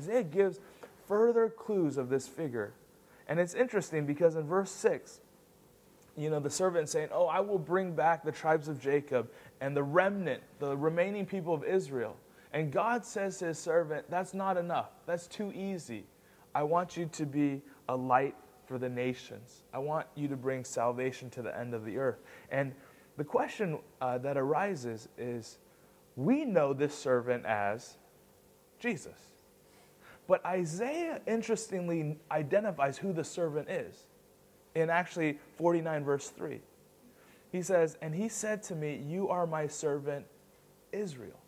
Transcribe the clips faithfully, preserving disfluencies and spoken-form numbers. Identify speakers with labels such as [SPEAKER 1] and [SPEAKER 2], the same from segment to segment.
[SPEAKER 1] Isaiah gives further clues of this figure. And it's interesting because in verse six, you know, the servant saying, oh, I will bring back the tribes of Jacob and the remnant, the remaining people of Israel. And God says to his servant, that's not enough. That's too easy. I want you to be a light for the nations. I want you to bring salvation to the end of the earth. And the question uh, that arises is, we know this servant as Jesus. But Isaiah, interestingly, identifies who the servant is in actually forty-nine verse three. He says, and he said to me, you are my servant Israel.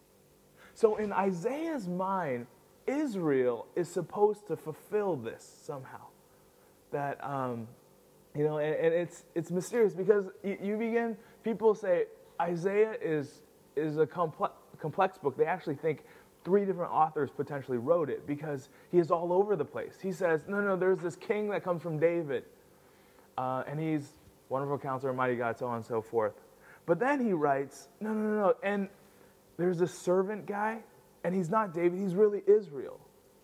[SPEAKER 1] So in Isaiah's mind, Israel is supposed to fulfill this somehow. That, um, you know, and, and it's it's mysterious because you, you begin, people say Isaiah is, is a complex, complex book. They actually think three different authors potentially wrote it because he is all over the place. He says, no, no, there's this king that comes from David, uh, and he's wonderful counselor, mighty God, so on and so forth. But then he writes, no, no, no, no, and there's this servant guy, and he's not David, he's really Israel.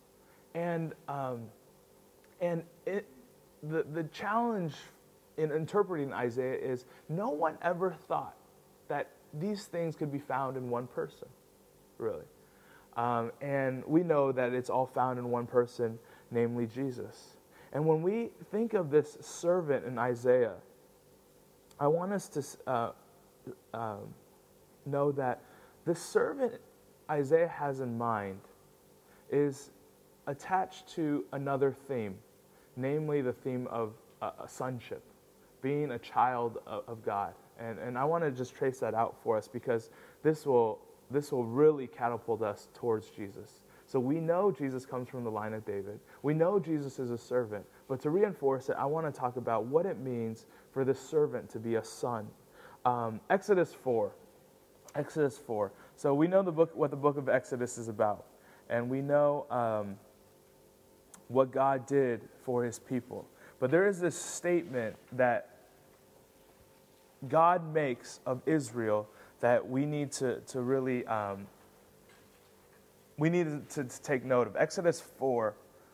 [SPEAKER 1] And um, and it, the, the challenge in interpreting Isaiah is no one ever thought that these things could be found in one person, really. Um, and we know that it's all found in one person, namely Jesus. And when we think of this servant in Isaiah, I want us to uh, um, know that the servant Isaiah has in mind is attached to another theme, namely the theme of uh, sonship, being a child of, of God. And, and I want to just trace that out for us because this will This will really catapult us towards Jesus. So we know Jesus comes from the line of David. We know Jesus is a servant. But to reinforce it, I want to talk about what it means for this servant to be a son. Um, Exodus four. Exodus four. So we know the book, what the book of Exodus is about. And we know um, what God did for his people. But there is this statement that God makes of Israel that we need to, to really, um, we need to, to take note of. Exodus four,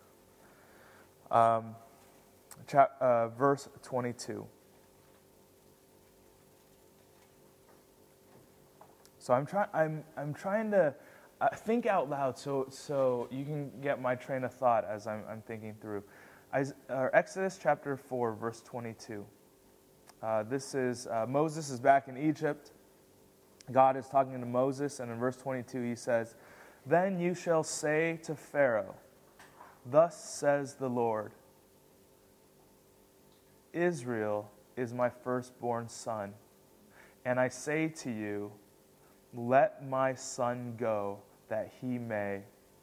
[SPEAKER 1] um, chap, uh, verse twenty-two. So I'm trying, I'm, I'm trying to uh, think out loud so, so you can get my train of thought as I'm, I'm thinking through. As, uh, Exodus chapter four, verse twenty-two. Uh, this is, uh, Moses is back in Egypt. God is talking to Moses, and in verse twenty-two he says, then you shall say to Pharaoh, thus says the Lord, Israel is my firstborn son, and I say to you, let my son go, that he may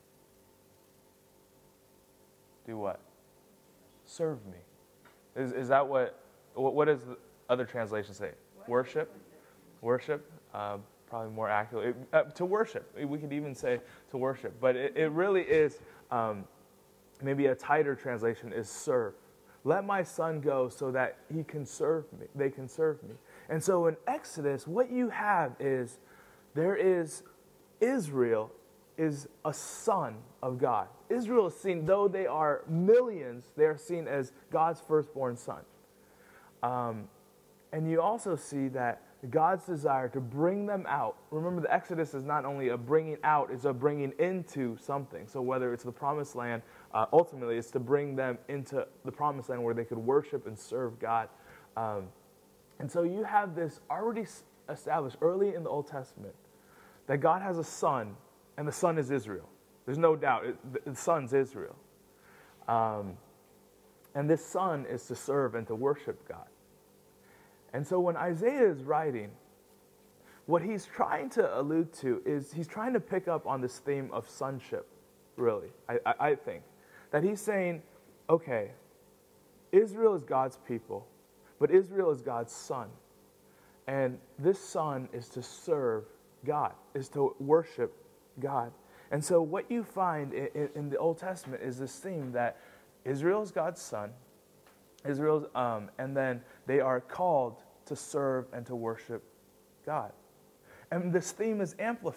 [SPEAKER 1] do what? Serve me. Is, is that what, what, what does the other translation say? Worship? Worship? Uh, probably more accurately, uh, to worship. We could even say to worship. But it, it really is, um, maybe a tighter translation is serve. Let my son go so that he can serve me. They can serve me. And so in Exodus, what you have is, there is, Israel is a son of God. Israel is seen, though they are millions, they are seen as God's firstborn son. Um, and you also see that God's desire to bring them out. Remember, the Exodus is not only a bringing out, it's a bringing into something. So whether it's the promised land, uh, ultimately it's to bring them into the promised land where they could worship and serve God. Um, and so you have this already established early in the Old Testament that God has a son, and the son is Israel. There's no doubt. It, the son's Israel. Um, and this son is to serve and to worship God. And so when Isaiah is writing, what he's trying to allude to is he's trying to pick up on this theme of sonship, really, I, I, I think. That he's saying, okay, Israel is God's people, but Israel is God's son. And this son is to serve God, is to worship God. And so what you find in, in the Old Testament is this theme that Israel is God's son, Israel's, um, and then they are called to serve and to worship God. And this theme is amplified.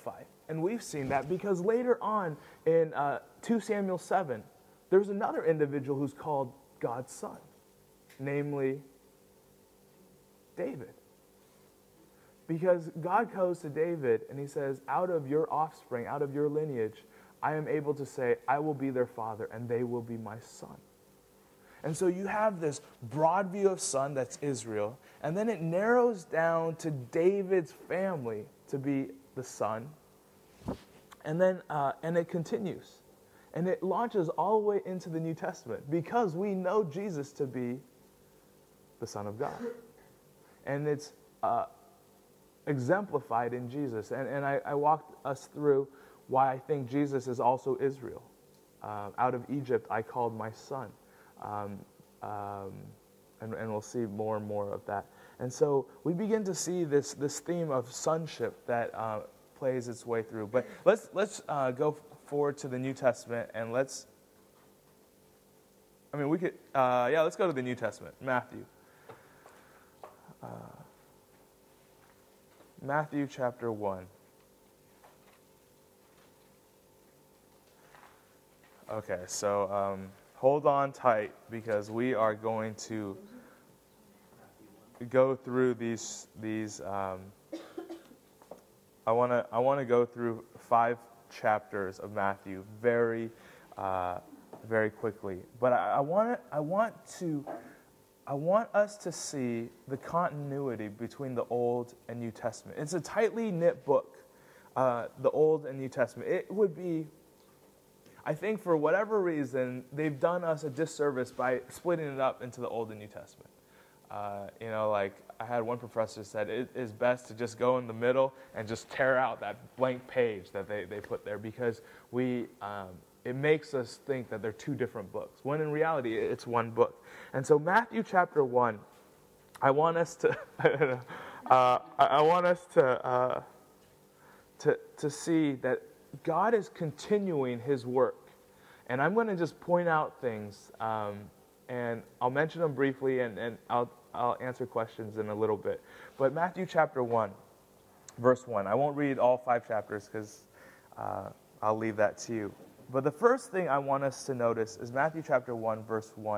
[SPEAKER 1] and we've seen that because later on in uh, two Samuel seven, there's another individual who's called God's son, namely David. Because God goes to David and he says, out of your offspring, out of your lineage, I am able to say, I will be their father and they will be my son. And so you have this broad view of son, that's Israel, and then it narrows down to David's family to be the son. And then uh, and it continues. And it launches all the way into the New Testament because we know Jesus to be the Son of God. And it's uh, exemplified in Jesus. And, and I, I walked us through why I think Jesus is also Israel. Uh, out of Egypt, I called my son. Um, um, and, and we'll see more and more of that. And so we begin to see this, this theme of sonship that uh, plays its way through. But let's, let's uh, go forward to the New Testament and let's, I mean, we could, uh, yeah, let's go to the New Testament, Matthew. Uh, Matthew chapter one. Okay, so um, hold on tight because we are going to go through these these. Um, I want to I want to go through five chapters of Matthew very uh, very quickly, but I, I want I want to. I want us to see the continuity between the Old and New Testament. It's a tightly knit book, uh, the Old and New Testament. It would be, I think for whatever reason, they've done us a disservice by splitting it up into the Old and New Testament. Uh, you know, like I had one professor said, it is best to just go in the middle and just tear out that blank page that they, they put there because we... Um, it makes us think that they're two different books, when in reality, it's one book. And so Matthew chapter one, I want us to, I don't know, uh, I want us to, uh, to, to see that God is continuing his work. And I'm going to just point out things, um, and I'll mention them briefly, and, and I'll, I'll answer questions in a little bit. But Matthew chapter one, verse one, I won't read all five chapters because uh, I'll leave that to you. But the first thing I want us to notice is Matthew chapter one, verse one.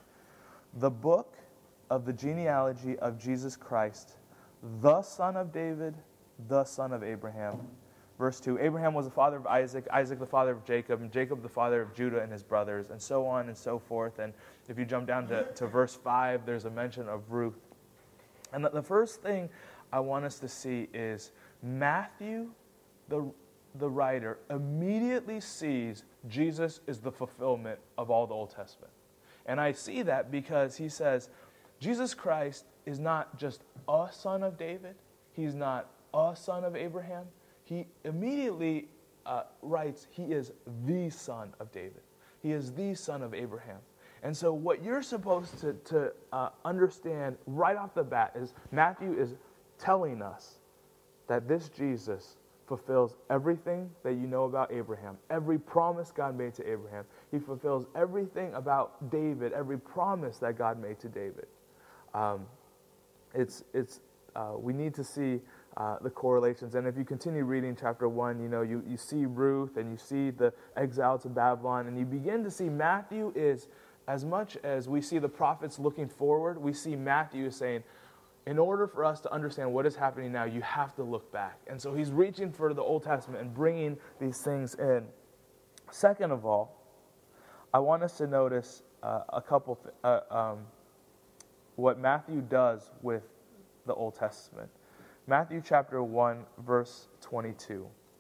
[SPEAKER 1] The book of the genealogy of Jesus Christ, the son of David, the son of Abraham. Verse two, Abraham was the father of Isaac, Isaac the father of Jacob, and Jacob the father of Judah and his brothers, and so on and so forth. And if you jump down to, to verse five, there's a mention of Ruth. And the, the first thing I want us to see is Matthew, the the writer immediately sees Jesus is the fulfillment of all the Old Testament. And I see that because he says, Jesus Christ is not just a son of David. He's not a son of Abraham. He immediately uh, writes, he is the son of David. He is the son of Abraham. And so what you're supposed to, to uh, understand right off the bat is Matthew is telling us that this Jesus fulfills everything that you know about Abraham, every promise God made to Abraham. He fulfills everything about David, every promise that God made to David. Um, it's it's uh, we need to see uh, the correlations. And if you continue reading chapter one, you know you, you see Ruth and you see the exile to Babylon, and you begin to see Matthew is, as much as we see the prophets looking forward, we see Matthew saying, in order for us to understand what is happening now, you have to look back. And so he's reaching for the Old Testament and bringing these things in. Second of all, I want us to notice uh, a couple, th- uh, um, what Matthew does with the Old Testament. Matthew chapter one, verse twenty-two.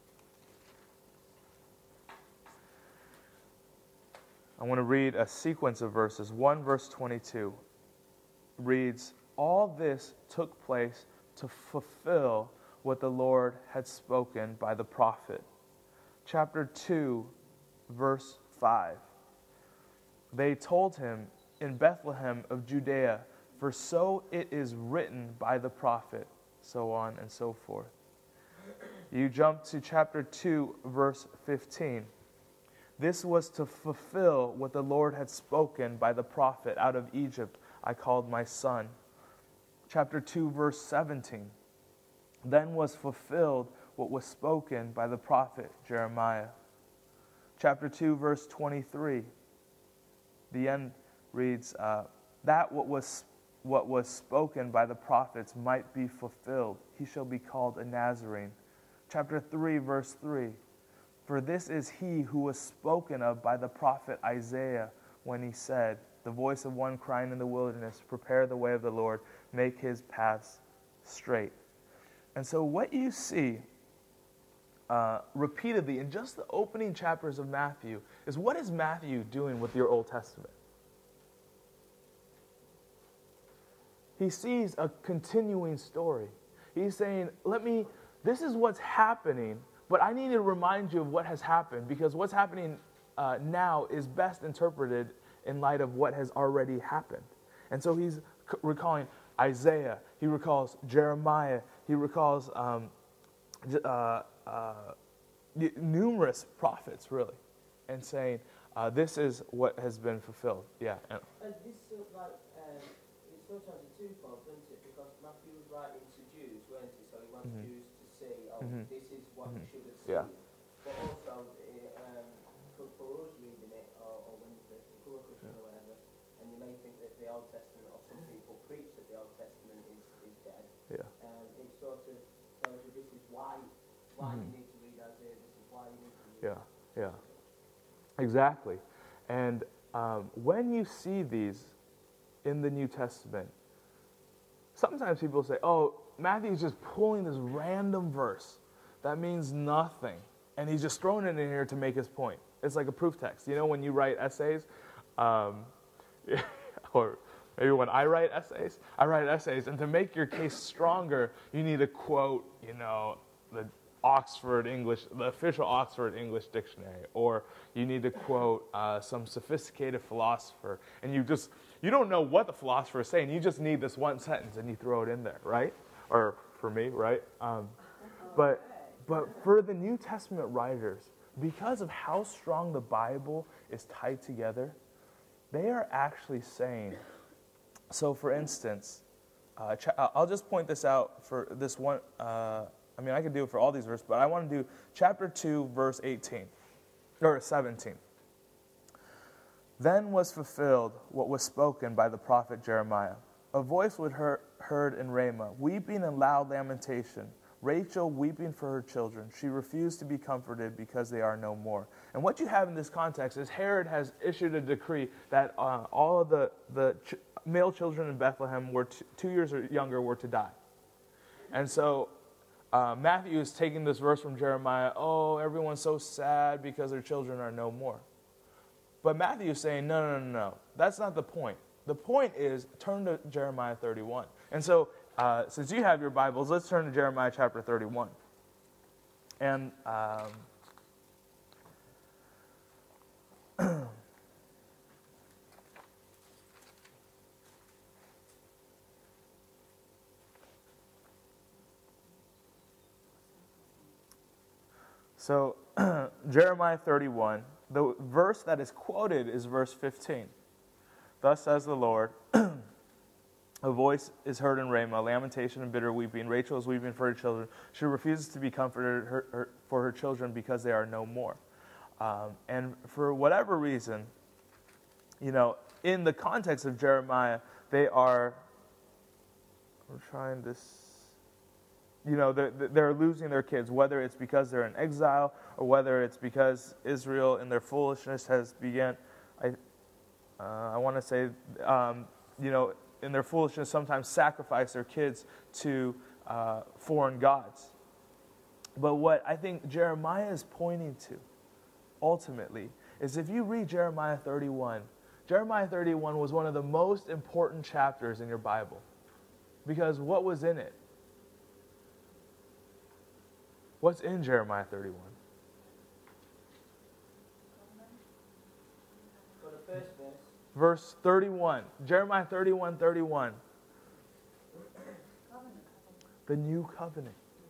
[SPEAKER 1] I want to read a sequence of verses. one verse twenty-two reads, all this took place to fulfill what the Lord had spoken by the prophet. Chapter two, verse five. They told him, in Bethlehem of Judea, for so it is written by the prophet, so on and so forth. You jump to chapter two, verse fifteen. This was to fulfill what the Lord had spoken by the prophet, out of Egypt I called my son. Chapter two, verse seventeen. Then was fulfilled what was spoken by the prophet Jeremiah. Chapter two, verse twenty-three. The end reads, uh, that what was what was spoken by the prophets might be fulfilled. He shall be called a Nazarene. Chapter three, verse three. For this is he who was spoken of by the prophet Isaiah when he said, the voice of one crying in the wilderness, prepare the way of the Lord, make his paths straight. And so what you see uh, repeatedly in just the opening chapters of Matthew is, what is Matthew doing with your Old Testament? He sees a continuing story. He's saying, let me, this is what's happening, but I need to remind you of what has happened, because what's happening uh, now is best interpreted in light of what has already happened. And so he's c- recalling Isaiah, he recalls Jeremiah, he recalls um, uh, uh, numerous prophets, really, and saying, uh, this is what has been fulfilled. Yeah.
[SPEAKER 2] And this sort of like, um, it's sometimes a twofold, isn't it? Because Matthew was writing to Jews, weren't he? So he wants
[SPEAKER 1] Mhm.
[SPEAKER 2] Jews to see, oh,
[SPEAKER 1] Mhm.
[SPEAKER 2] this is what
[SPEAKER 1] Mhm.
[SPEAKER 2] we should have
[SPEAKER 1] Yeah.
[SPEAKER 2] seen. But also, uh, um, for, for us reading it, or, or when the, the poor Christian or whatever, and you may think that the Old Testament, or some people preach that the Old Testament is, is dead.
[SPEAKER 1] Yeah.
[SPEAKER 2] Um, it sort of tells you this is why why
[SPEAKER 1] Mhm.
[SPEAKER 2] you need to read Isaiah, this is why you need to read.
[SPEAKER 1] Yeah, yeah, exactly. And um, when you see these in the New Testament, sometimes people say, oh, Matthew's just pulling this random verse that means nothing, and he's just throwing it in here to make his point. It's like a proof text. You know, when you write essays, um, or maybe when I write essays, I write essays, and to make your case stronger, you need to quote, you know, the Oxford English, the official Oxford English Dictionary, or you need to quote uh, some sophisticated philosopher, and you just, you don't know what the philosopher is saying, you just need this one sentence, and you throw it in there, right? Or for me, right? Um, but, but for the New Testament writers, because of how strong the Bible is tied together, they are actually saying, so for instance, uh, ch- I'll just point this out for this one, uh, I mean, I could do it for all these verses, but I want to do chapter two, verse eighteen, or seventeen. Then was fulfilled what was spoken by the prophet Jeremiah. A voice was heard, heard in Ramah, weeping and loud lamentation, Rachel weeping for her children. She refused to be comforted because they are no more. And what you have in this context is Herod has issued a decree that uh, all of the, the ch- male children in Bethlehem were t- two years or younger were to die. And so Uh, Matthew is taking this verse from Jeremiah, oh, everyone's so sad because their children are no more. But Matthew is saying, no, no, no, no. That's not the point. The point is, turn to Jeremiah thirty-one. And so, uh, since you have your Bibles, let's turn to Jeremiah chapter thirty-one. And um, so, Jeremiah thirty-one, the verse that is quoted is verse fifteen. Thus says the Lord, a voice is heard in Ramah, lamentation and bitter weeping. Rachel is weeping for her children. She refuses to be comforted her, her, for her children because they are no more. Um, and for whatever reason, you know, in the context of Jeremiah, they are, we're trying to, you know, they're, they're losing their kids, whether it's because they're in exile or whether it's because Israel in their foolishness has begun, I, uh, I want to say, um, you know, in their foolishness sometimes sacrifice their kids to uh, foreign gods. But what I think Jeremiah is pointing to, ultimately, is if you read Jeremiah thirty-one, Jeremiah thirty-one was one of the most important chapters in your Bible. Because what was in it? What's in Jeremiah thirty-one?
[SPEAKER 2] For the first verse.
[SPEAKER 1] Verse thirty-one. Jeremiah thirty-one, thirty-one. The new covenant.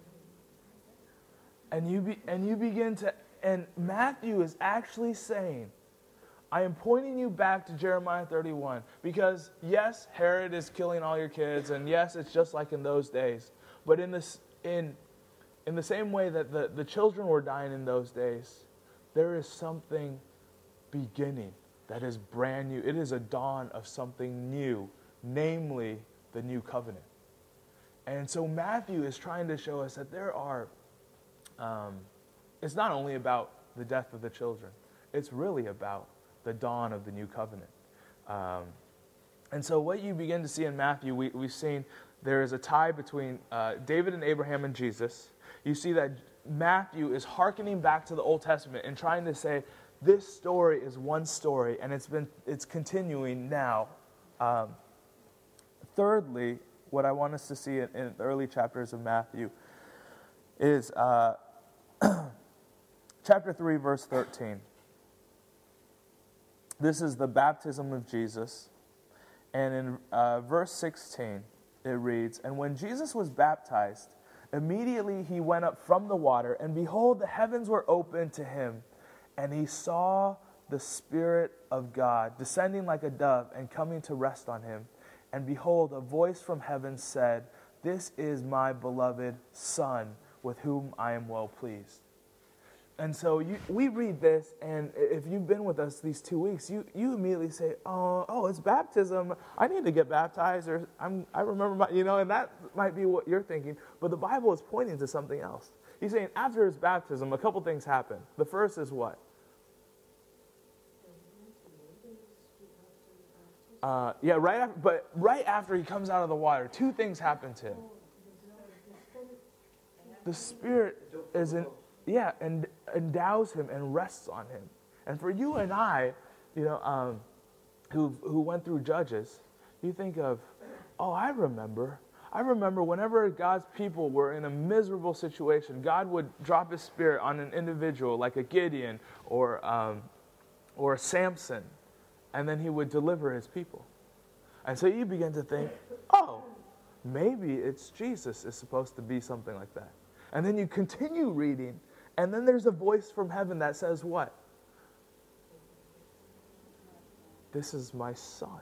[SPEAKER 1] And you be, and you begin to, and Matthew is actually saying, I am pointing you back to Jeremiah thirty-one because yes, Herod is killing all your kids, and yes, it's just like in those days. But in this, in in the same way that the, the children were dying in those days, there is something beginning that is brand new. It is a dawn of something new, namely the new covenant. And so Matthew is trying to show us that there are, um, it's not only about the death of the children, it's really about the dawn of the new covenant. Um, and so what you begin to see in Matthew, we, we've seen there is a tie between uh, David and Abraham and Jesus. You see that Matthew is hearkening back to the Old Testament and trying to say, this story is one story, and it's been it's continuing now. Um, thirdly, what I want us to see in, in the early chapters of Matthew is uh, chapter three, verse thirteen. This is the baptism of Jesus. And in uh, verse sixteen, it reads, "And when Jesus was baptized, immediately he went up from the water, and behold, the heavens were opened to him. And he saw the Spirit of God descending like a dove and coming to rest on him. And behold, a voice from heaven said, 'This is my beloved Son, with whom I am well pleased.'" And so you, we read this, and if you've been with us these two weeks, you, you immediately say, oh, oh, it's baptism. I need to get baptized, or I'm, I remember my, you know, and that might be what you're thinking. But the Bible is pointing to something else. He's saying after his baptism, a couple things happen. The first is what? Uh, yeah, right after, but right after he comes out of the water, two things happen to him. The Spirit is in, yeah, and endows him and rests on him. And for you and I, you know, um, who who went through Judges, you think of, oh, I remember. I remember whenever God's people were in a miserable situation, God would drop His Spirit on an individual like a Gideon or um, or a Samson, and then He would deliver His people. And so you begin to think, oh, maybe it's Jesus is supposed to be something like that. And then you continue reading, and then there's a voice from heaven that says what? This is my Son.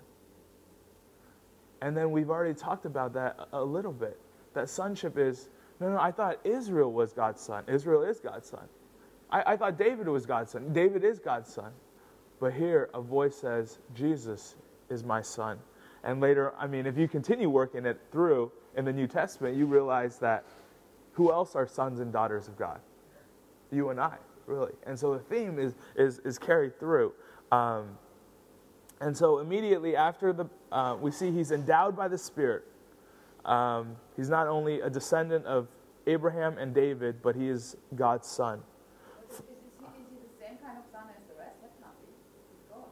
[SPEAKER 1] And then we've already talked about that a little bit. That sonship is, no, no, I thought Israel was God's son. Israel is God's son. I, I thought David was God's son. David is God's son. But here, a voice says, Jesus is my son. And later, I mean, if you continue working it through in the New Testament, you realize that who else are sons and daughters of God? You and I, really. And so the theme is is, is carried through. Um, and so immediately after the, uh, we see he's endowed by the Spirit. Um, he's not only a descendant of Abraham and David, but he is God's son.
[SPEAKER 3] Is, is, he, is he the same kind of son as the rest? That can't be. He's God.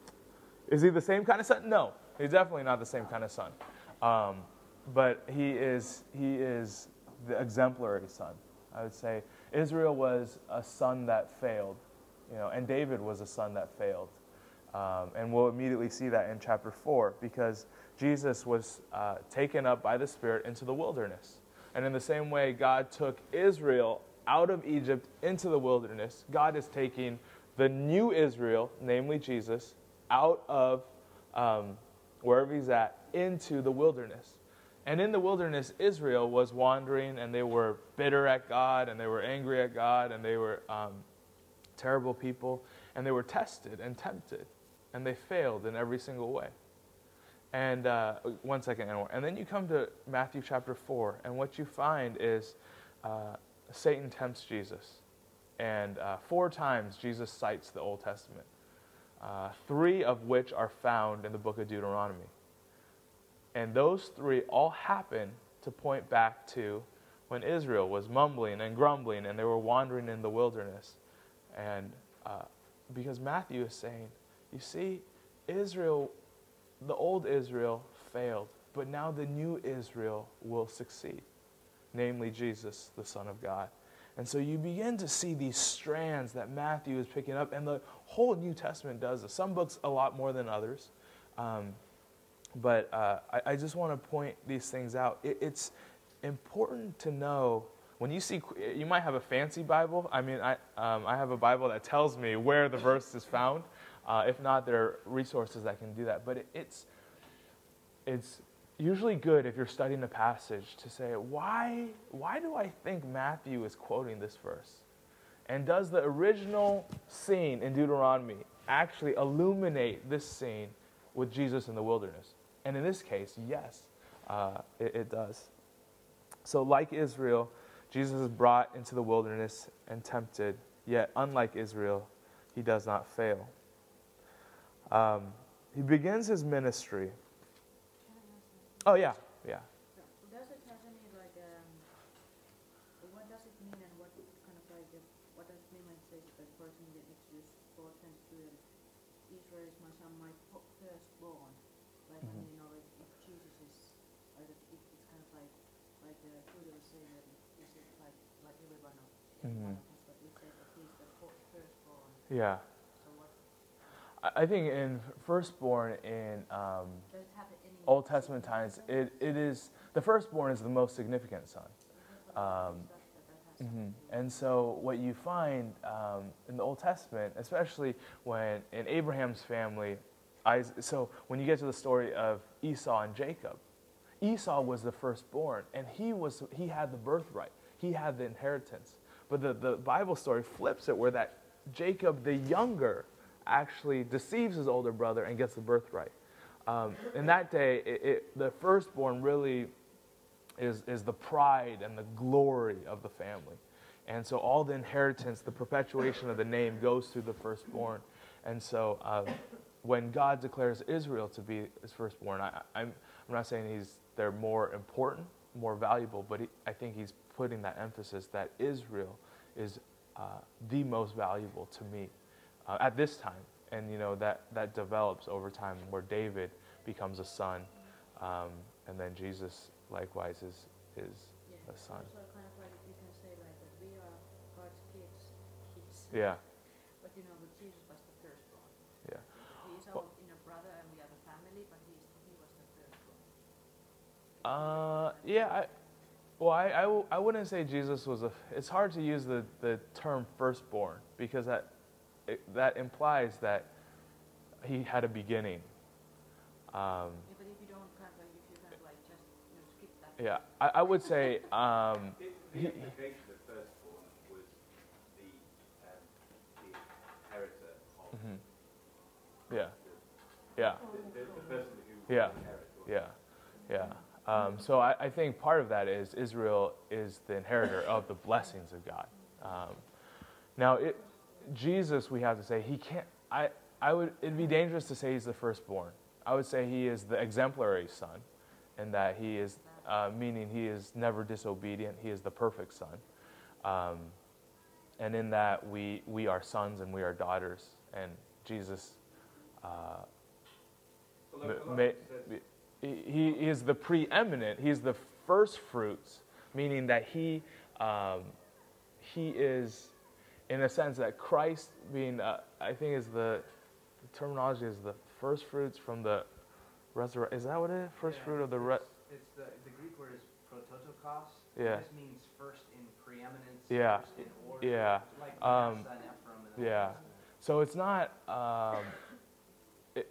[SPEAKER 1] Is he the same kind of son? No, he's definitely not the same kind of son. Um, but he is he is the exemplary son. I would say Israel was a son that failed, you know, and David was a son that failed. Um, and we'll immediately see that in chapter four, because Jesus was uh, taken up by the Spirit into the wilderness. And in the same way God took Israel out of Egypt into the wilderness, God is taking the new Israel, namely Jesus, out of um, wherever he's at, into the wilderness. And in the wilderness, Israel was wandering, and they were bitter at God, and they were angry at God, and they were um, terrible people, and they were tested and tempted, and they failed in every single way. And uh, one second, Anwar. And then you come to Matthew chapter four, and what you find is uh, Satan tempts Jesus. And uh, four times Jesus cites the Old Testament, uh, three of which are found in the book of Deuteronomy. And those three all happen to point back to when Israel was mumbling and grumbling and they were wandering in the wilderness. And uh, because Matthew is saying, you see, Israel, the old Israel failed, but now the new Israel will succeed, namely Jesus, the Son of God. And so you begin to see these strands that Matthew is picking up, and the whole New Testament does this. Some books a lot more than others. Um, But uh, I, I just want to point these things out. It, it's important to know when you see, you might have a fancy Bible. I mean, I um, I have a Bible that tells me where the verse is found. Uh, if not, there are resources that can do that. But it, it's it's usually good if you're studying a passage to say, why, why do I think Matthew is quoting this verse? And does the original scene in Deuteronomy actually illuminate this scene with Jesus in the wilderness? And in this case, yes, uh, it, it does. So like Israel, Jesus is brought into the wilderness and tempted, yet unlike Israel, he does not fail. Um, he begins his ministry. Oh, yeah, yeah.
[SPEAKER 4] Does it have any, like, um, what does it mean and what kind of like, uh, what does it mean when it says that person in Exodus four twenty-two that Israel is my son, my po- firstborn? Like, I mean, you know, if, if Jesus is, like, it, it's kind of like, like uh, Judah was saying that is it like, like everyone of, everyone
[SPEAKER 1] Mhm.
[SPEAKER 4] of us, but we say that he's the fo- firstborn.
[SPEAKER 1] Yeah.
[SPEAKER 4] So what,
[SPEAKER 1] I I think in firstborn in um,
[SPEAKER 4] does it have any?
[SPEAKER 1] Old Testament times, it, it is, the firstborn is the most significant son. Um, mhm. And so what you find um, in the Old Testament, especially when in Abraham's family, I, so when you get to the story of Esau and Jacob, Esau was the firstborn, and he was he had the birthright. He had the inheritance. But the, the Bible story flips it where that Jacob, the younger, actually deceives his older brother and gets the birthright. Um, in that day, it, it, the firstborn really is, is the pride and the glory of the family. And so all the inheritance, the perpetuation of the name goes through the firstborn. And so um, when God declares Israel to be his firstborn, I, I'm, I'm not saying he's they're more important, more valuable, but he, I think he's putting that emphasis that Israel is uh, the most valuable to me uh, at this time. And, you know, that, that develops over time where David becomes a son, um, and then Jesus likewise is, is
[SPEAKER 4] Yeah,
[SPEAKER 1] a son.
[SPEAKER 4] so kind of like you can say like that we are God's kids, kids.
[SPEAKER 1] Yeah,
[SPEAKER 4] But you know, but Jesus was the firstborn.
[SPEAKER 1] yeah.
[SPEAKER 4] He's our inner brother and we are the family, but he's, he was the firstborn.
[SPEAKER 1] Uh, yeah, I, well, I, I, w- I wouldn't say Jesus was a, it's hard to use the, the term firstborn because that, it, that implies that he had a beginning. Um,
[SPEAKER 4] Yeah, but if you don't kind of like, if you kind of like just, you know, skip that.
[SPEAKER 1] yeah, I, I would say um,
[SPEAKER 5] The
[SPEAKER 1] he,
[SPEAKER 5] implication of firstborn was the, um, the inheritor of
[SPEAKER 1] mhm. yeah, yeah.
[SPEAKER 5] the, the, the person who
[SPEAKER 1] Yeah.
[SPEAKER 5] would inherit.
[SPEAKER 1] Yeah, yeah. Um, so I, I think part of that is Israel is the inheritor of the blessings of God. Um, now, it, Jesus, we have to say, he can't, I, I would, it'd be dangerous to say he's the firstborn. I would say he is the exemplary son, and that he is, uh, meaning he is never disobedient. He is the perfect son. Um, and in that, we, we are sons and we are daughters, and Jesus uh,
[SPEAKER 5] Although
[SPEAKER 1] ma-
[SPEAKER 5] Colossians
[SPEAKER 1] ma-
[SPEAKER 5] says,
[SPEAKER 1] he, he is the preeminent. He's the first fruits, meaning that he um, he is, in a sense, that Christ being, uh, I think, is the, the terminology is the first fruits from the resurrection. Is that what it is? First
[SPEAKER 6] Yeah,
[SPEAKER 1] fruit of the
[SPEAKER 6] it's,
[SPEAKER 1] re-
[SPEAKER 6] it's the the Greek word is prototokos.
[SPEAKER 1] Yeah.
[SPEAKER 6] It just means first in preeminence.
[SPEAKER 1] Yeah.
[SPEAKER 6] First in order.
[SPEAKER 1] Yeah.
[SPEAKER 6] Like
[SPEAKER 1] Um,
[SPEAKER 6] Manasseh and Ephraim in the Old
[SPEAKER 1] yeah.
[SPEAKER 6] Testament.
[SPEAKER 1] So it's not um, it,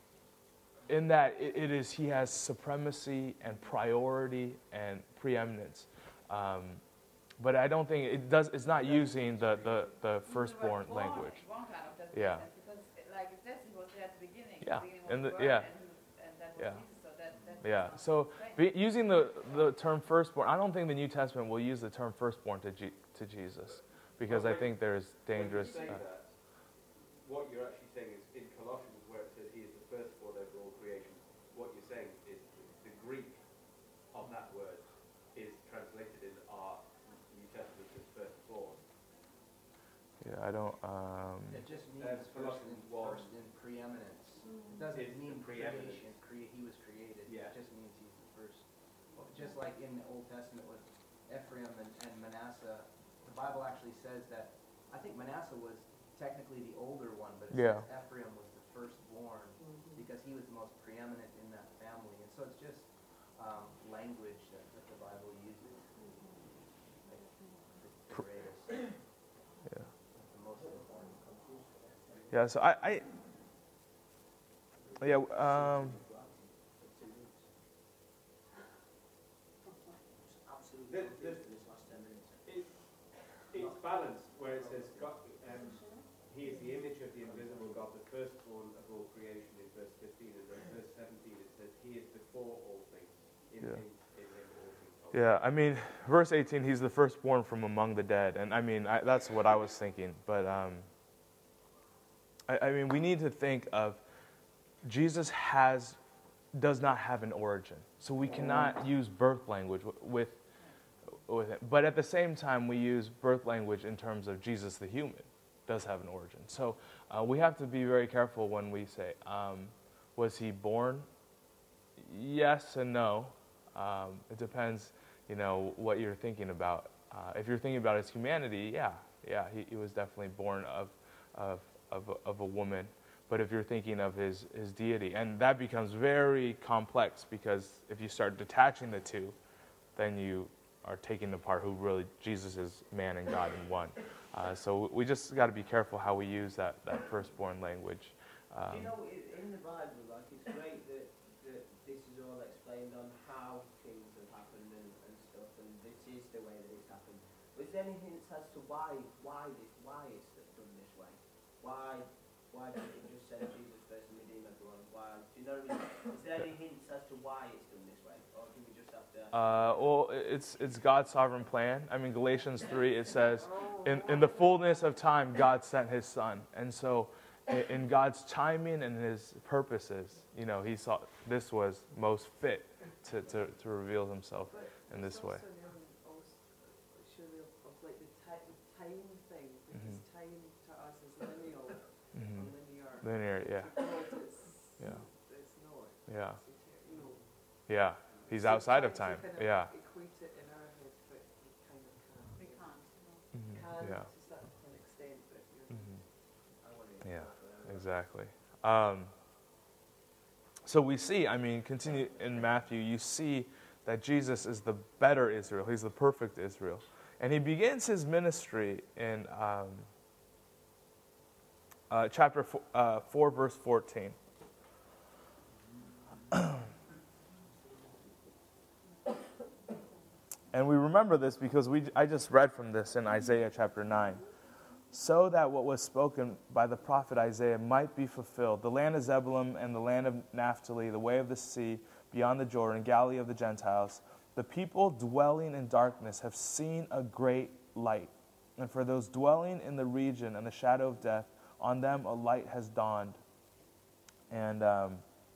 [SPEAKER 1] in that it, it is he has supremacy and priority and preeminence, um, but I don't think it does. It's not using the the, the firstborn
[SPEAKER 3] One-
[SPEAKER 1] language.
[SPEAKER 3] One kind of doesn't
[SPEAKER 1] Yeah.
[SPEAKER 3] make sense because, it- like it says, he was there at the beginning.
[SPEAKER 1] Yeah,
[SPEAKER 3] The beginning was
[SPEAKER 1] and the-
[SPEAKER 3] the Word,
[SPEAKER 1] yeah.
[SPEAKER 3] and, he- and that was
[SPEAKER 1] Yeah.
[SPEAKER 3] Jesus. So that, that
[SPEAKER 1] Yeah.
[SPEAKER 3] that's
[SPEAKER 1] So
[SPEAKER 3] strange.
[SPEAKER 1] be, using the the term firstborn, I don't think the New Testament will use the term firstborn to G, to Jesus, because I think there's dangerous.
[SPEAKER 5] When you say
[SPEAKER 1] Uh,
[SPEAKER 5] that, what you're actually saying is in Colossians where it says he is the firstborn over all creation, what you're saying is the Greek of that word is translated in our New Testament as firstborn.
[SPEAKER 1] yeah, I don't. Um,
[SPEAKER 6] It just means
[SPEAKER 5] Um,
[SPEAKER 6] first, in,
[SPEAKER 5] Colossians one.
[SPEAKER 6] first in preeminence. It
[SPEAKER 5] Is
[SPEAKER 6] doesn't
[SPEAKER 5] the
[SPEAKER 6] mean
[SPEAKER 5] preeminence.
[SPEAKER 6] creation. Crea- he was created.
[SPEAKER 5] Yeah.
[SPEAKER 6] It just means he's the first. Well, just like in the Old Testament with Ephraim and, and Manasseh, the Bible actually says that, I think Manasseh was technically the older one, but it
[SPEAKER 1] Yeah.
[SPEAKER 6] says Ephraim was the firstborn because he was the most preeminent in that family. And so it's just um, language that, that the Bible uses. Like the, the greatest,
[SPEAKER 1] yeah.
[SPEAKER 6] the most important.
[SPEAKER 1] Yeah. So I. I yeah. Um,
[SPEAKER 5] The-
[SPEAKER 2] confused
[SPEAKER 5] the-
[SPEAKER 2] for this last ten minutes.
[SPEAKER 5] It's, it's balanced where it says God, um, he is the image of the invisible God, the firstborn of all creation in verse fifteen, and then verse seventeen it says he is before all things. In,
[SPEAKER 1] Yeah.
[SPEAKER 5] him, in him all things hold.
[SPEAKER 1] Yeah, I mean, verse eighteen, he's the firstborn from among the dead. And I mean, I, that's what I was thinking. But um, I, I mean, we need to think of Jesus has, does not have an origin. So we cannot use birth language w- with, with it. But at the same time, we use birth language in terms of Jesus the human does have an origin. So uh, we have to be very careful when we say, um, was he born? Yes and no. Um, it depends, you know, what you're thinking about. Uh, if you're thinking about his humanity, yeah, yeah, he, he was definitely born of, of, of, a, of a woman. But if you're thinking of his, his deity, and that becomes very complex because if you start detaching the two, then you are taking apart who really Jesus is man and God in one. Uh, so we just got to be careful how we use that, that firstborn language. Um,
[SPEAKER 2] Do you know, i- in the Bible, like, it's great that, that this is all explained on how things have happened and, and stuff, and this is the way that it's happened. But is there any hints as to why, why this, why it's done this way? Why, why did it just send Jesus first and redeem everyone? Why? Do you know what I mean? Is there any hints as to why it's done this way, or do we just have to?
[SPEAKER 1] Uh, well, it's it's God's sovereign plan. I mean, Galatians three, it says, in, in the fullness of time, God sent his son. And so in, in God's timing and his purposes, you know, he saw this was most fit to, to, to reveal himself
[SPEAKER 7] But
[SPEAKER 1] in this
[SPEAKER 7] it's
[SPEAKER 1] way.
[SPEAKER 7] also an element also, surely of, of like the, ti- the time thing, because
[SPEAKER 1] Mhm.
[SPEAKER 7] time to us is lineal
[SPEAKER 1] Mhm.
[SPEAKER 7] or linear.
[SPEAKER 1] Linear, yeah,
[SPEAKER 7] To God it's,
[SPEAKER 1] yeah,
[SPEAKER 7] it's not.
[SPEAKER 1] yeah,
[SPEAKER 7] It's inter- you know.
[SPEAKER 1] yeah. He's
[SPEAKER 7] So
[SPEAKER 1] outside
[SPEAKER 7] trying
[SPEAKER 1] of time,
[SPEAKER 7] to kind of
[SPEAKER 1] yeah.
[SPEAKER 7] equate it in our head, but you kind of can't.
[SPEAKER 3] We can't, no.
[SPEAKER 1] Mhm.
[SPEAKER 7] Can
[SPEAKER 1] Yeah.
[SPEAKER 7] to some to an extent, but you're
[SPEAKER 1] Mhm.
[SPEAKER 2] I want to
[SPEAKER 1] Yeah, exactly. Um, so we see, I mean, continue in Matthew, you see that Jesus is the better Israel. He's the perfect Israel. And he begins his ministry in um, uh, chapter four, uh, four, verse fourteen. And we remember this because we, I just read from this in Isaiah chapter nine. So that what was spoken by the prophet Isaiah might be fulfilled. The land of Zebulun and the land of Naphtali, the way of the sea, beyond the Jordan, Galilee of the Gentiles, the people dwelling in darkness have seen a great light. And for those dwelling in the region and the shadow of death, on them a light has dawned. And um,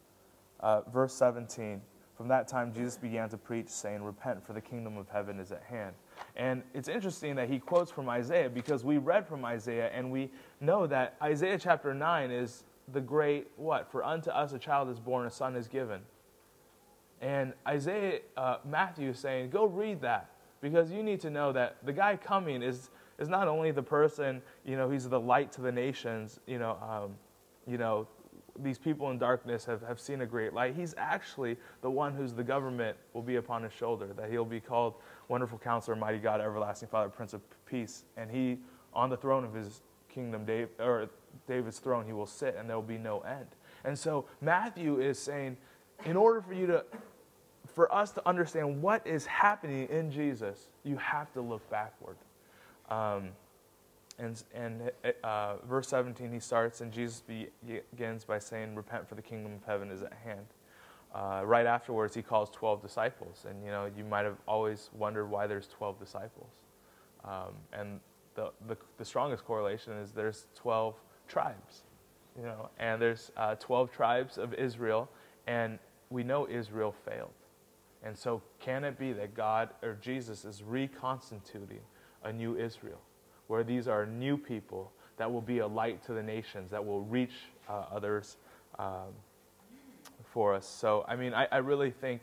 [SPEAKER 1] uh, verse seventeen, from that time Jesus began to preach, saying, repent, for the kingdom of heaven is at hand. And it's interesting that he quotes from Isaiah because we read from Isaiah and we know that Isaiah chapter nine is the great, what? For unto us a child is born, a son is given. And Isaiah, uh, Matthew is saying, go read that because you need to know that the guy coming is, is not only the person, you know, he's the light to the nations, you know, um, you know, these people in darkness have, have seen a great light. He's actually the one whose the government will be upon his shoulder, that he'll be called Wonderful Counselor, Mighty God, Everlasting Father, Prince of Peace. And he, on the throne of his kingdom, Dave, or David's throne, he will sit, and there will be no end. And so Matthew is saying, in order for you to, for us to understand what is happening in Jesus, you have to look backward. Um, And, and uh, verse seventeen, he starts, and Jesus begins by saying, repent, for the kingdom of heaven is at hand. Uh, right afterwards, he calls twelve disciples. And, you know, you might have always wondered why there's twelve disciples. Um, and the, the the strongest correlation is there's twelve tribes, you know, and there's uh, twelve tribes of Israel, and we know Israel failed. And so can it be that God, or Jesus, is reconstituting a new Israel, where these are new people that will be a light to the nations, that will reach uh, others um, for us. So, I mean, I, I really think,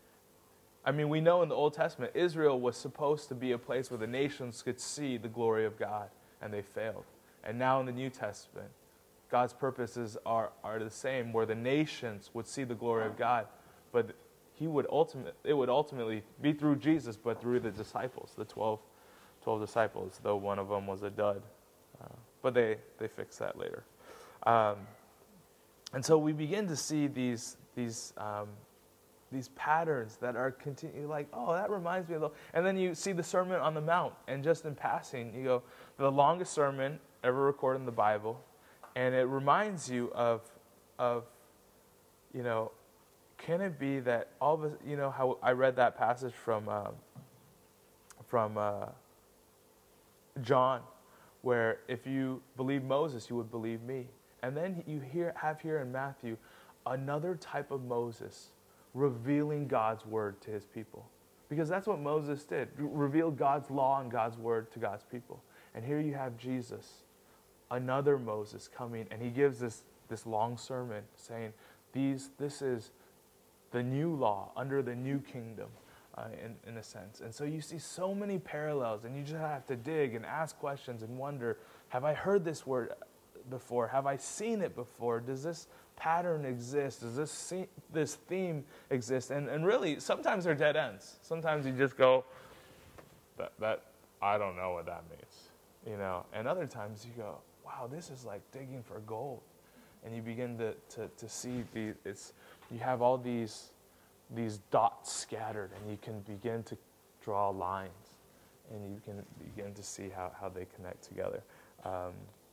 [SPEAKER 1] I mean, we know in the Old Testament, Israel was supposed to be a place where the nations could see the glory of God, and they failed. And now in the New Testament, God's purposes are, are the same, where the nations would see the glory of God, but he would ultimate, it would ultimately be through Jesus, but through the disciples, the twelve twelve disciples, though one of them was a dud. Uh, but they, they fixed that later. Um, and so we begin to see these, these, um, these patterns that are continue like, oh, that reminds me of the, and then you see the Sermon on the Mount, and just in passing, you go, the longest sermon ever recorded in the Bible, and it reminds you of, of, you know, can it be that all of us, you know, how I read that passage from, uh, from uh, John, where if you believe Moses, you would believe me. And then you hear, have here in Matthew another type of Moses revealing God's word to his people. Because that's what Moses did, reveal God's law and God's word to God's people. And here you have Jesus, another Moses coming, and he gives this, this long sermon saying, These, this is the new law under the new kingdom, uh, in, in a sense. And so you see so many parallels, and you just have to dig and ask questions and wonder, have I heard this word before? Have I seen it before? Does this pattern exist? Does this see, this theme exist? And and really, sometimes they're dead ends. Sometimes you just go, that, that I don't know what that means, you know. And other times you go, wow, this is like digging for gold. And you begin to, to, to see the it's you have all these these dots scattered, and you can begin to draw lines, and you can begin to see how, how they connect together. Um,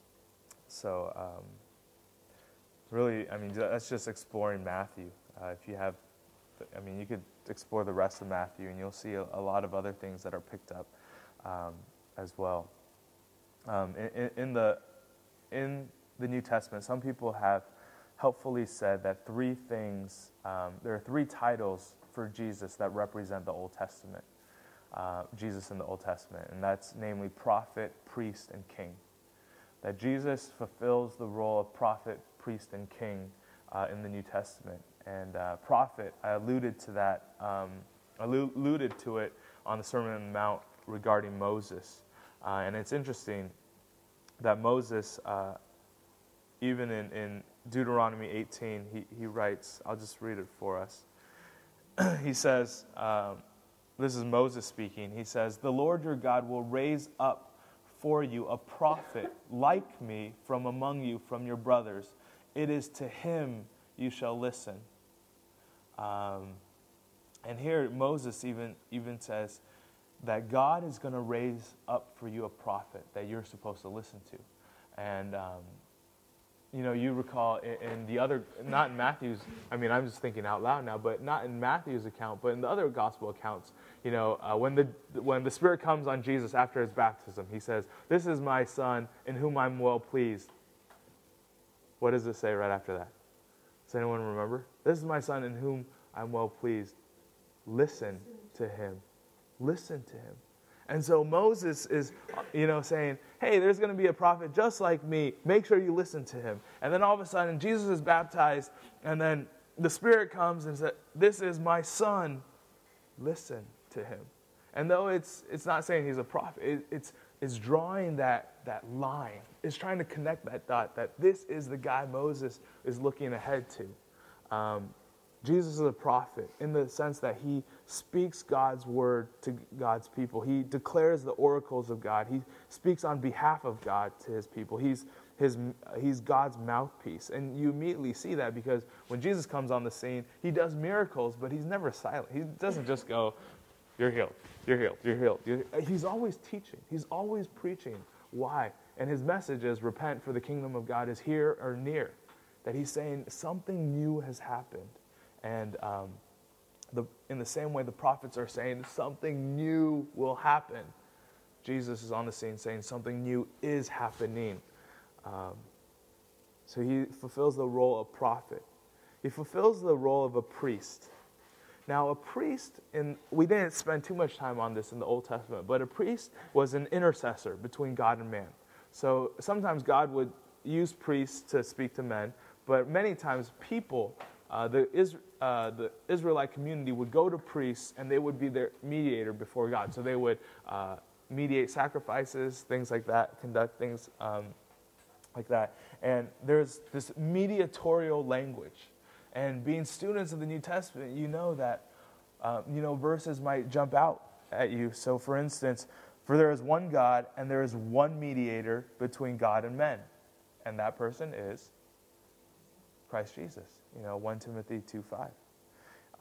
[SPEAKER 1] so um, really, I mean, that's just exploring Matthew. Uh, if you have, I mean, you could explore the rest of Matthew, and you'll see a, a lot of other things that are picked up um, as well. Um, in, in the in the New Testament, some people have helpfully said that three things, um, there are three titles for Jesus that represent the Old Testament, uh, Jesus in the Old Testament, and that's namely prophet, priest, and king. That Jesus fulfills the role of prophet, priest, and king uh, in the New Testament. And uh, prophet, I alluded to that, um, alluded to it on the Sermon on the Mount regarding Moses. Uh, and it's interesting that Moses, uh, even in, in Deuteronomy eighteen, he, he writes, I'll just read it for us. He says, um, this is Moses speaking, he says, "The Lord your God will raise up for you a prophet like me from among you, from your brothers. It is to him you shall listen." Um, and here Moses even, even says that God is going to raise up for you a prophet that you're supposed to listen to. And um, you know, you recall in, in the other, not in Matthew's, I mean, I'm just thinking out loud now, but not in Matthew's account, but in the other gospel accounts, you know, uh, when the when the Spirit comes on Jesus after his baptism, he says, "This is my Son in whom I'm well pleased." What does it say right after that? Does anyone remember? "This is my Son in whom I'm well pleased. Listen to him." Listen to him. And so Moses is, you know, saying, hey, there's going to be a prophet just like me. Make sure you listen to him. And then all of a sudden, Jesus is baptized, and then the Spirit comes and says, "This is my Son. Listen to him." And though it's it's not saying he's a prophet, it, it's it's drawing that that line. It's trying to connect that dot, that this is the guy Moses is looking ahead to. Um, Jesus is a prophet in the sense that he speaks God's word to God's people. He declares the oracles of God. He speaks on behalf of God to his people. He's his he's God's mouthpiece. And you immediately see that because when Jesus comes on the scene, he does miracles, but he's never silent. He doesn't just go, "You're healed, you're healed, you're healed." You're, he's always teaching. He's always preaching. Why? And his message is, repent, for the kingdom of God is here or near. That he's saying something new has happened. And um, the, in the same way the prophets are saying something new will happen, Jesus is on the scene saying something new is happening. Um, so he fulfills the role of prophet. He fulfills the role of a priest. Now a priest, in, we didn't spend too much time on this in the Old Testament, but a priest was an intercessor between God and man. So sometimes God would use priests to speak to men, but many times people, Uh, the, Is, uh, the Israelite community would go to priests, and they would be their mediator before God. So they would uh, mediate sacrifices, things like that, conduct things um, like that. And there's this mediatorial language. And being students of the New Testament, you know that, uh, you know, verses might jump out at you. So for instance, "For there is one God, and there is one mediator between God and men. And that person is Christ Jesus." You know, First Timothy two five.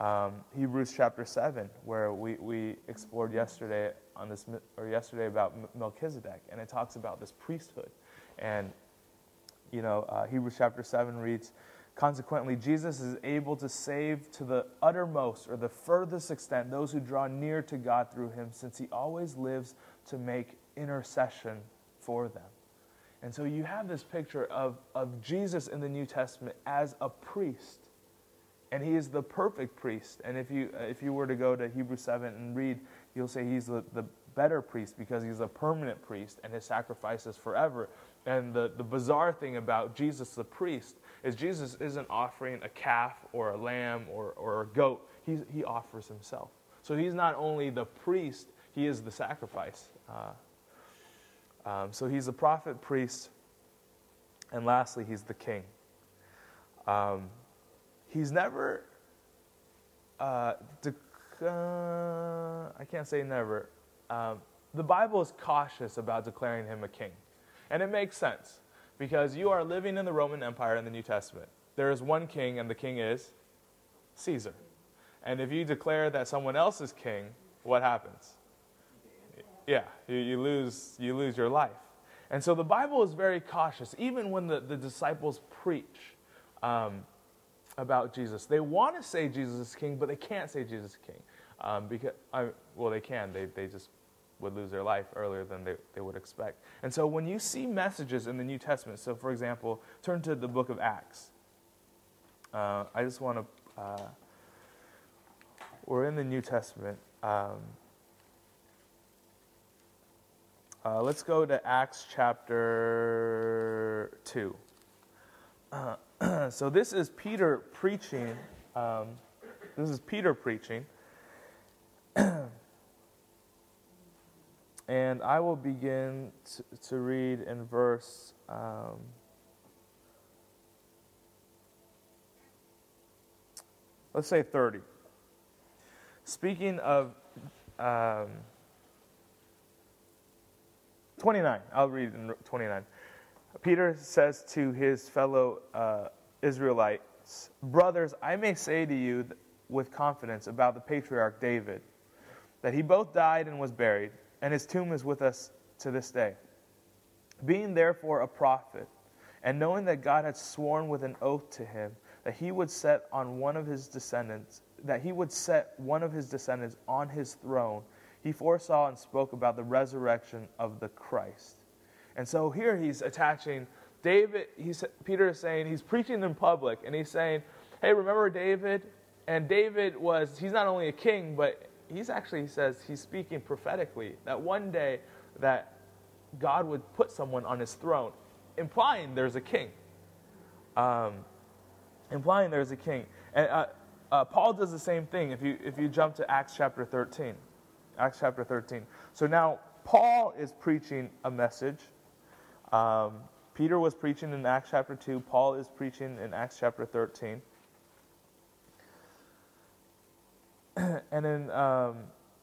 [SPEAKER 1] Um, Hebrews chapter seven, where we, we explored yesterday on this or yesterday about Melchizedek, and it talks about this priesthood. And you know, uh, Hebrews chapter seven reads, consequently, Jesus is able to save to the uttermost or the furthest extent those who draw near to God through him, since he always lives to make intercession for them. And so you have this picture of, of Jesus in the New Testament as a priest. And he is the perfect priest. And if you if you were to go to Hebrews seven and read, you'll say he's the, the better priest because he's a permanent priest and his sacrifice is forever. And the, the bizarre thing about Jesus the priest is Jesus isn't offering a calf or a lamb or, or a goat. He's, he offers himself. So he's not only the priest, he is the sacrifice. Uh, um, so he's the prophet, priest, and lastly, he's the king. Um, he's never, uh, de- uh, I can't say never. Um, the Bible is cautious about declaring him a king. And it makes sense, because you are living in the Roman Empire in the New Testament. There is one king, and the king is Caesar. And if you declare that someone else is king, what happens? Yeah, you, you lose you lose your life. And so the Bible is very cautious, even when the, the disciples preach um, about Jesus. They want to say Jesus is king, but they can't say Jesus is king. Um, because I, well, they can. They they just would lose their life earlier than they, they would expect. And so when you see messages in the New Testament, so for example, turn to the book of Acts. Uh, I just want to, uh, we're in the New Testament. Um, uh, let's go to Acts chapter two. Uh, so this is Peter preaching. Um, this is Peter preaching. And I will begin to, to read in verse, um, let's say thirty. Speaking of um, twenty-nine, I'll read in twenty-nine. Peter says to his fellow uh, Israelites, brothers, I may say to you th- with confidence about the patriarch David, that he both died and was buried, and his tomb is with us to this day. Being therefore a prophet, and knowing that God had sworn with an oath to him that he would set on one of his descendants, that he would set one of his descendants on his throne, he foresaw and spoke about the resurrection of the Christ. And so here he's attaching David. He's, Peter is saying, he's preaching in public, and he's saying, hey, remember David? And David was, he's not only a king, but he's actually, he says, he's speaking prophetically, that one day that God would put someone on his throne, implying there's a king. Um, implying there's a king. And uh, uh, Paul does the same thing if you if you jump to Acts chapter thirteen. Acts chapter thirteen. So now Paul is preaching a message. Um, Peter was preaching in Acts chapter two. Paul is preaching in Acts chapter thirteen. And in um,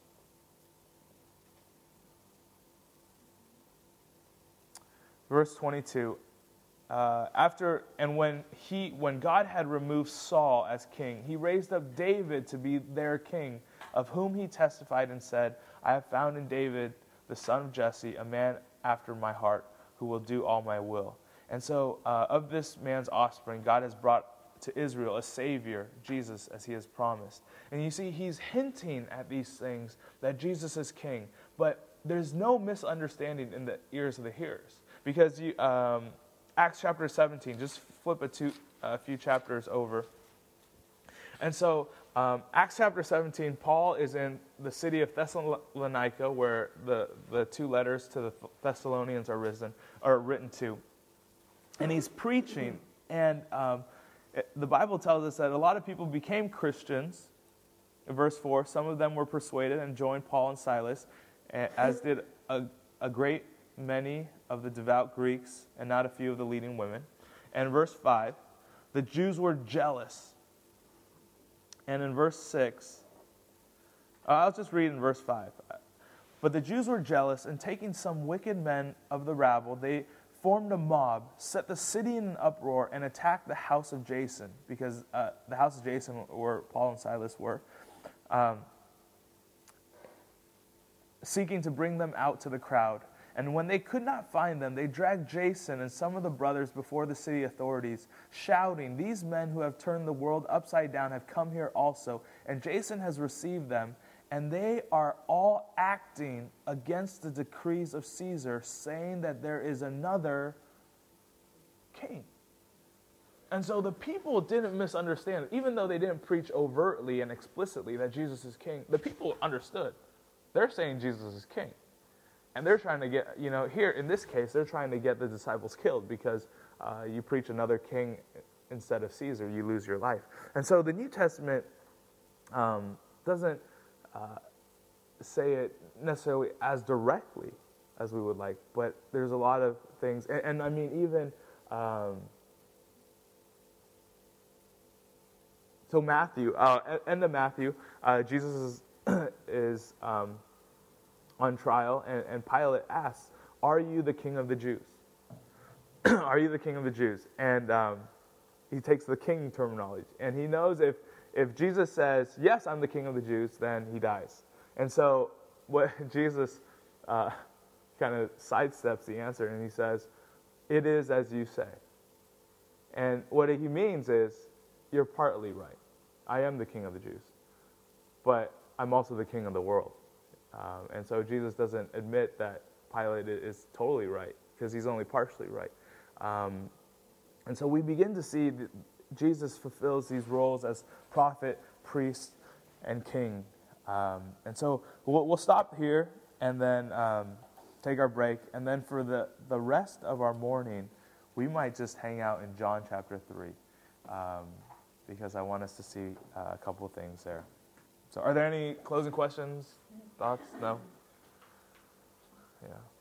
[SPEAKER 1] verse twenty-two, uh, after and when he when God had removed Saul as king, he raised up David to be their king, of whom he testified and said, I have found in David, the son of Jesse, a man after my heart, who will do all my will. And so, uh, of this man's offspring, God has brought to Israel a Savior, Jesus, as he has promised. And you see, he's hinting at these things, that Jesus is king. But there's no misunderstanding in the ears of the hearers. Because you, um, Acts chapter seventeen, just flip a, two, a few chapters over. And so, um, Acts chapter seventeen, Paul is in the city of Thessalonica, where the, the two letters to the Thessalonians are, risen, are written to. And he's preaching, and um, the Bible tells us that a lot of people became Christians. In verse four, some of them were persuaded and joined Paul and Silas, as did a, a great many of the devout Greeks and not a few of the leading women. And verse five, the Jews were jealous. And in verse six, uh, I'll just read in verse five. But the Jews were jealous, and taking some wicked men of the rabble, they formed a mob, set the city in an uproar, and attacked the house of Jason, because uh, the house of Jason, where Paul and Silas were, um, seeking to bring them out to the crowd. And when they could not find them, they dragged Jason and some of the brothers before the city authorities, shouting, "These men who have turned the world upside down have come here also, and Jason has received them, and they are all acting against the decrees of Caesar, saying that there is another king." And so the people didn't misunderstand. Even though they didn't preach overtly and explicitly that Jesus is king, the people understood. They're saying Jesus is king. And they're trying to get, you know, here in this case, they're trying to get the disciples killed because uh, you preach another king instead of Caesar, you lose your life. And so the New Testament um, doesn't uh, say it necessarily as directly as we would like, but there's a lot of things. And, and I mean, even, um, so Matthew, uh, end of Matthew, uh, Jesus is, is um, on trial, and, and Pilate asks, "Are you the king of the Jews?" Are you the king of the Jews? And um, he takes the king terminology. And he knows if, if Jesus says, "Yes, I'm the king of the Jews," then he dies. And so what Jesus uh, kind of sidesteps the answer, and he says, "It is as you say." And what he means is, you're partly right. I am the king of the Jews. But I'm also the king of the world. Um, and so Jesus doesn't admit that Pilate is totally right, because he's only partially right. Um, and so we begin to see that Jesus fulfills these roles as prophet, priest, and king. Um, and so we'll, we'll stop here and then um, take our break. And then for the, the rest of our morning, we might just hang out in John chapter three, um, because I want us to see uh, a couple of things there. So are there any closing questions, thoughts? No? Yeah.